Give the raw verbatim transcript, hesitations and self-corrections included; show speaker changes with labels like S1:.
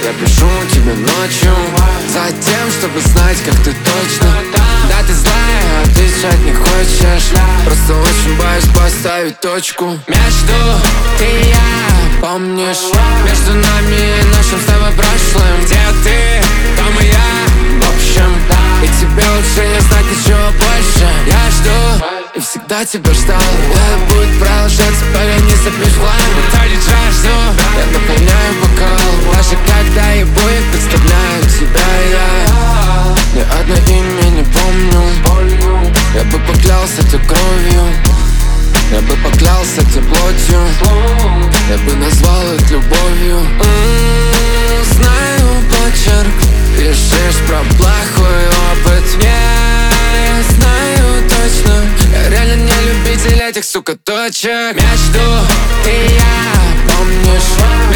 S1: Я пишу тебе ночью, затем, чтобы знать, как ты точно. Да, ты злая, отвечать не хочешь. Просто очень боюсь поставить точку. Между ты и я, помнишь? Между нами и нашим с тобой прошлым. Где ты, там и я. В общем, и тебе лучше не знать ничего больше. Я жду и всегда тебя ждал. Да, будет продолжаться, пока не сопишь в лайм. Уходит жажду, я наполняю бокал. Даже когда и будет, представляю тебя я. Ни одно имя не помню. Я бы поклялся тебе кровью, я бы поклялся тебе плотью, я бы назвал это любовью. М-м, знаю почерк, пишешь про плохой опыт. Я знаю точно, я реально не любитель этих, сука, точек. Между ты и я, помнишь?